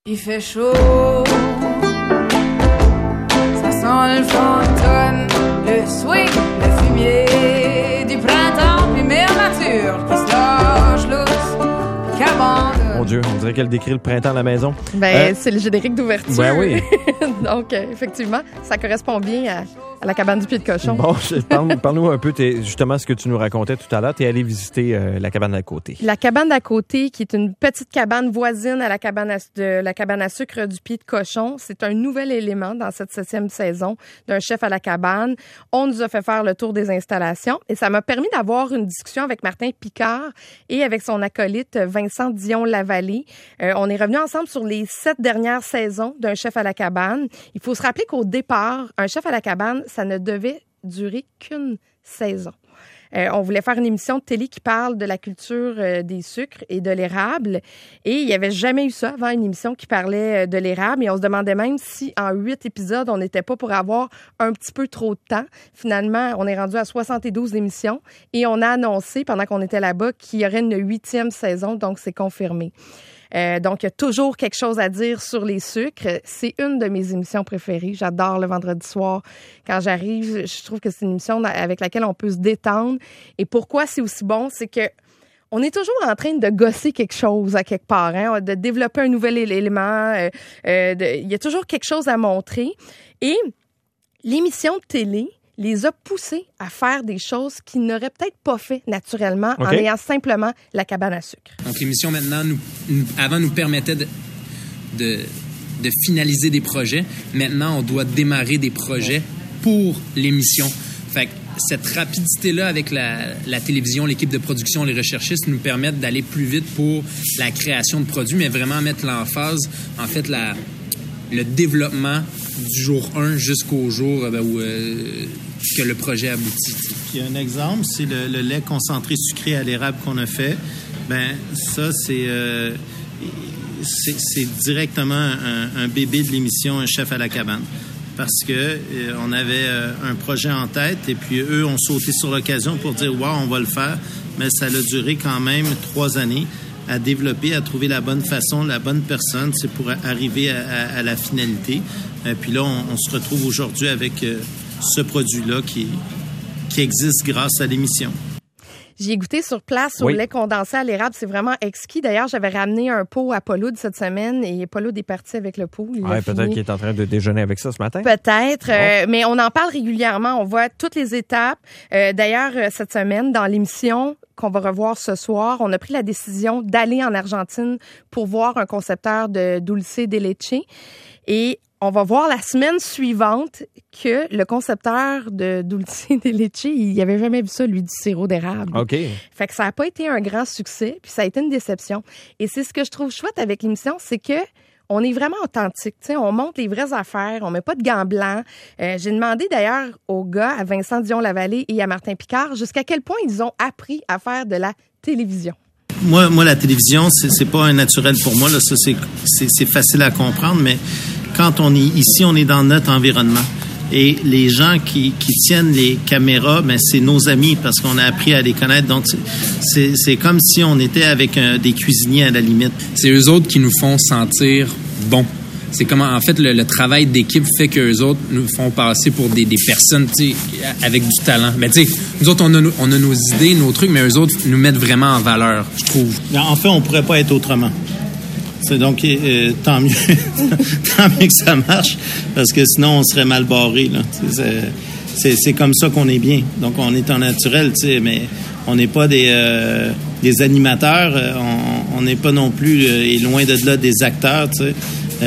Il fait chaud, ça sent le fantôme, le swing, le fumier du printemps, puis mère nature qui se lâche lousse, qu'abandonne. Mon Dieu, on dirait qu'elle décrit le printemps à la maison. C'est le générique d'ouverture. Ben oui. Donc, effectivement, ça correspond bien à la cabane du pied de cochon. Bon, parle-nous un peu, justement, ce que tu nous racontais tout à l'heure. Tu es allé visiter la cabane d'à côté. La cabane d'à côté, qui est une petite cabane voisine à la cabane à sucre du pied de cochon. C'est un nouvel élément dans cette 7e saison d'un chef à la cabane. On nous a fait faire le tour des installations et ça m'a permis d'avoir une discussion avec Martin Picard et avec son acolyte Vincent Dion-Lavallée. On est revenus ensemble sur les 7 dernières saisons d'un chef à la cabane. Il faut se rappeler qu'au départ, un chef à la cabane, ça ne devait durer qu'une saison. On voulait faire une émission de télé qui parle de la culture des sucres et de l'érable. Et il n'y avait jamais eu ça avant, une émission qui parlait de l'érable. Et on se demandait même si en 8 épisodes, on n'était pas pour avoir un petit peu trop de temps. Finalement, on est rendu à 72 émissions. Et on a annoncé, pendant qu'on était là-bas, qu'il y aurait une 8e saison. Donc, c'est confirmé. Donc, il y a toujours quelque chose à dire sur les sucres. C'est une de mes émissions préférées. J'adore le vendredi soir. Quand j'arrive, je trouve que c'est une émission avec laquelle on peut se détendre. Et pourquoi c'est aussi bon, c'est que on est toujours en train de gosser quelque chose à quelque part, hein, de développer un nouvel élément. Il y a toujours quelque chose à montrer. Et l'émission de télé les a poussés à faire des choses qu'ils n'auraient peut-être pas fait naturellement en ayant simplement la cabane à sucre. Donc, l'émission, maintenant, avant, nous permettait de finaliser des projets. Maintenant, on doit démarrer des projets pour l'émission. Fait que cette rapidité-là avec la télévision, l'équipe de production, les recherchistes nous permettent d'aller plus vite pour la création de produits, mais vraiment mettre l'emphase, en fait, le développement du jour 1 jusqu'au jour où que le projet aboutit. Puis un exemple, c'est le lait concentré sucré à l'érable qu'on a fait. Ben ça, c'est directement un bébé de l'émission Un chef à la cabane. Parce que on avait un projet en tête et puis eux ont sauté sur l'occasion pour dire « Wow, on va le faire ». Mais ça a duré quand même 3 années à développer, à trouver la bonne façon, la bonne personne, c'est pour arriver à la finalité. Puis là, on se retrouve aujourd'hui avec ce produit-là qui existe grâce à l'émission. J'y ai goûté sur place au lait condensé à l'érable. C'est vraiment exquis. D'ailleurs, j'avais ramené un pot à Pauloud cette semaine et Pauloud est parti avec le pot. Peut-être qu'il est en train de déjeuner avec ça ce matin. Peut-être, mais on en parle régulièrement. On voit toutes les étapes. D'ailleurs, cette semaine, dans l'émission qu'on va revoir ce soir, on a pris la décision d'aller en Argentine pour voir un concepteur de dulce de leche. Et on va voir la semaine suivante que le concepteur de dulce de leche, il n'avait jamais vu ça, lui, du sirop d'érable. OK. Fait que ça n'a pas été un grand succès, puis ça a été une déception. Et c'est ce que je trouve chouette avec l'émission, c'est que on est vraiment authentique. Tu sais, on montre les vraies affaires, on met pas de gants blancs. J'ai demandé d'ailleurs aux gars, à Vincent Dion-Lavallée et à Martin Picard, jusqu'à quel point ils ont appris à faire de la télévision. Moi, la télévision, c'est pas un naturel pour moi. Là, ça, c'est facile à comprendre, mais quand on est ici, on est dans notre environnement. Et les gens qui tiennent les caméras, ben c'est nos amis parce qu'on a appris à les connaître. Donc, c'est comme si on était avec des cuisiniers à la limite. C'est eux autres qui nous font sentir bons. C'est comment, en fait, le travail d'équipe fait qu'eux autres nous font passer pour des personnes, tu sais, avec du talent. Mais tu sais, nous autres, on a nos idées, nos trucs, mais eux autres nous mettent vraiment en valeur, je trouve. En fait, on pourrait pas être autrement. C'est donc tant mieux, tant mieux que ça marche, parce que sinon on serait mal barré. Là. C'est comme ça qu'on est bien. Donc on est en naturel, tu sais, mais on n'est pas des animateurs, on n'est pas non plus et loin de là des acteurs, tu sais.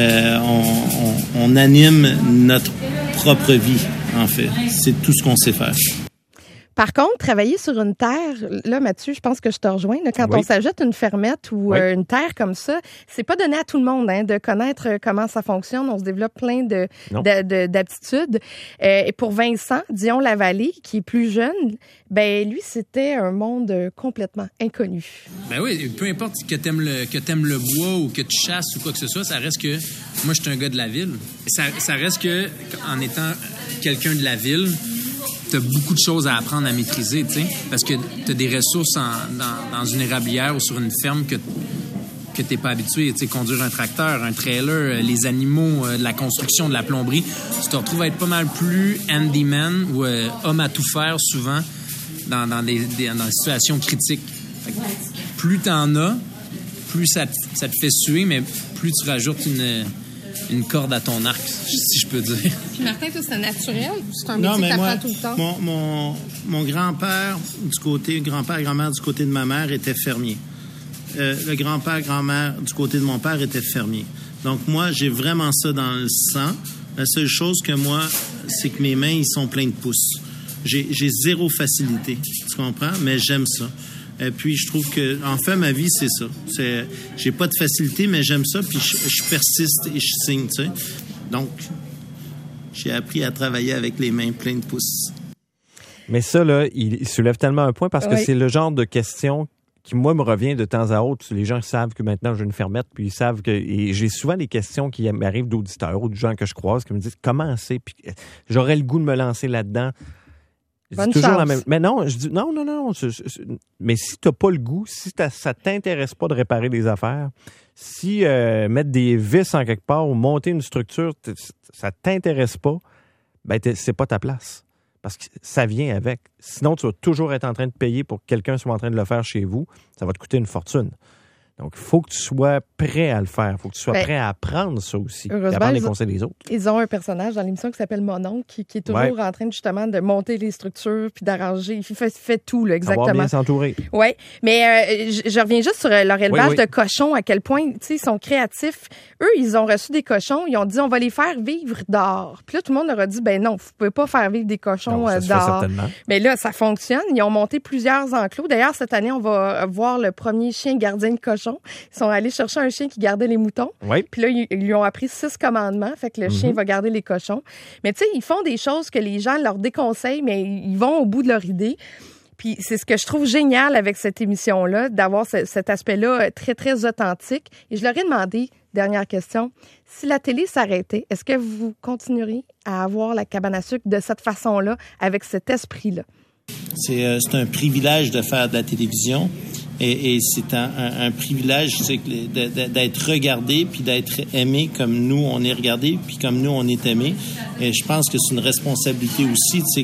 On anime notre propre vie, en fait. C'est tout ce qu'on sait faire. Par contre, travailler sur une terre, là, Mathieu, je pense que je te rejoins. Là, quand on s'ajoute une fermette ou une terre comme ça, c'est pas donné à tout le monde de connaître comment ça fonctionne. On se développe plein d'aptitudes. Et pour Vincent Dion-Lavallée, qui est plus jeune, ben lui, c'était un monde complètement inconnu. Ben oui, peu importe que t'aimes le bois ou que tu chasses ou quoi que ce soit, ça reste que moi, je suis un gars de la ville. Ça reste que en étant quelqu'un de la ville, t'as beaucoup de choses à apprendre à maîtriser, tu sais, parce que t'as des ressources dans une érablière ou sur une ferme que que t'es pas habitué. Tu sais, conduire un tracteur, un trailer, les animaux, de la construction, de la plomberie, tu te retrouves à être pas mal plus handyman ou homme à tout faire souvent dans des situations critiques. Fait que plus t'en as, plus ça te fait suer, mais plus tu rajoutes une corde à ton arc, si je peux dire. Puis Martin, toi, c'est naturel? C'est un métier que t'apprends tout le temps? Mon grand-père, grand-mère du côté de ma mère était fermier. Le grand-père, grand-mère du côté de mon père était fermier. Donc moi, j'ai vraiment ça dans le sang. La seule chose que moi, c'est que mes mains, ils sont pleins de pouces. J'ai zéro facilité, tu comprends? Mais j'aime ça. Et puis, je trouve que, en fait, ma vie, c'est ça. J'ai pas de facilité, mais j'aime ça, puis je persiste et je signe, tu sais. Donc, j'ai appris à travailler avec les mains pleines de pouces. Mais ça, là, il soulève tellement un point parce que c'est le genre de question qui, moi, me revient de temps à autre. Les gens savent que maintenant, j'ai une fermette, puis ils savent que... Et j'ai souvent des questions qui m'arrivent d'auditeurs ou de gens que je croise qui me disent « Comment c'est? » Puis j'aurais le goût de me lancer là-dedans. Bonne toujours chance. la même... Mais non, je dis non. Mais si t'as pas le goût, si ça t'intéresse pas de réparer des affaires, si mettre des vis en quelque part ou monter une structure, ça t'intéresse pas, ben c'est pas ta place. Parce que ça vient avec. Sinon, tu vas toujours être en train de payer pour que quelqu'un soit en train de le faire chez vous. Ça va te coûter une fortune. Donc, il faut que tu sois prêt à le faire. Il faut que tu sois prêt à apprendre ça aussi. Apprendre les conseils des autres. Ils ont un personnage dans l'émission qui s'appelle Mon oncle qui est toujours en train justement de monter les structures puis d'arranger. Il fait tout, là, exactement. Avoir bien s'entourer. Oui, mais je reviens juste sur leur élevage de cochons, à quel point, tu sais, ils sont créatifs. Eux, ils ont reçu des cochons, ils ont dit, on va les faire vivre dehors. Puis là, tout le monde leur a dit, ben non, vous pouvez pas faire vivre des cochons dehors. Mais là, ça fonctionne. Ils ont monté plusieurs enclos. D'ailleurs, cette année, on va voir le premier chien gardien de cochons. Ils sont allés chercher un chien qui gardait les moutons. Oui. Puis là, ils lui ont appris 6 commandements. Fait que le chien va garder les cochons. Mais tu sais, ils font des choses que les gens leur déconseillent, mais ils vont au bout de leur idée. Puis c'est ce que je trouve génial avec cette émission-là, d'avoir cet aspect-là très, très authentique. Et je leur ai demandé, dernière question, si la télé s'arrêtait, est-ce que vous continueriez à avoir la cabane à sucre de cette façon-là, avec cet esprit-là? C'est un privilège de faire de la télévision et c'est un privilège d'être regardé puis d'être aimé comme nous on est regardé puis comme nous on est aimé. Et je pense que c'est une responsabilité aussi, tu sais,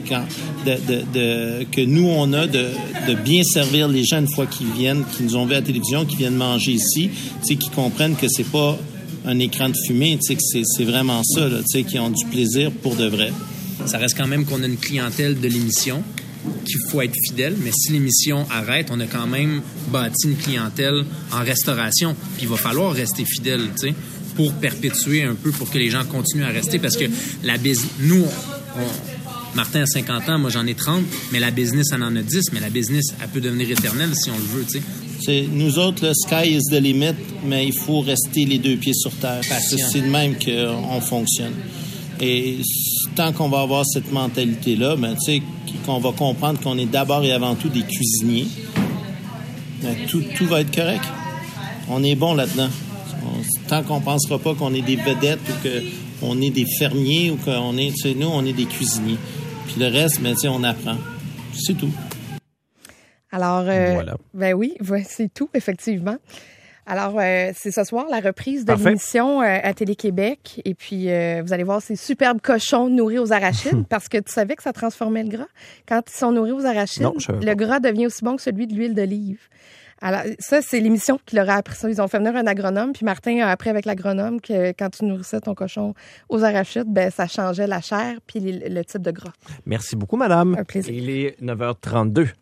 que nous on a de bien servir les gens une fois qu'ils viennent, qui nous ont vu à la télévision, qui viennent manger ici, tu sais, qui comprennent que c'est pas un écran de fumée, tu sais, que c'est vraiment ça, là, tu sais, qui ont du plaisir pour de vrai. Ça reste quand même qu'on a une clientèle de l'émission qu'il faut être fidèle, mais si l'émission arrête, on a quand même bâti une clientèle en restauration. Puis il va falloir rester fidèle, tu sais, pour perpétuer un peu, pour que les gens continuent à rester. Parce que nous, Martin a 50 ans, moi j'en ai 30, mais la business, elle en a 10, mais la business, elle peut devenir éternelle si on le veut, tu sais. Nous autres, le sky is the limit, mais il faut rester les 2 pieds sur terre. C'est de même qu'on fonctionne. Et tant qu'on va avoir cette mentalité-là, ben, tu sais, qu'on va comprendre qu'on est d'abord et avant tout des cuisiniers, ben, tout va être correct. On est bon là-dedans. Tant qu'on ne pensera pas qu'on est des vedettes ou qu'on est des fermiers ou qu'on est, tu sais, nous, on est des cuisiniers. Puis le reste, ben, tu sais, on apprend. C'est tout. Alors, voilà. Ben oui, c'est tout, effectivement. Alors, c'est ce soir la reprise de l'émission à Télé-Québec. Et puis, vous allez voir ces superbes cochons nourris aux arachides parce que tu savais que ça transformait le gras. Quand ils sont nourris aux arachides, le gras devient aussi bon que celui de l'huile d'olive. Alors, ça, c'est l'émission qui leur a appris ça. Ils ont fait venir un agronome, puis Martin a appris avec l'agronome que quand tu nourrissais ton cochon aux arachides, ben ça changeait la chair puis le type de gras. Merci beaucoup, madame. Un plaisir. Il est 9h32.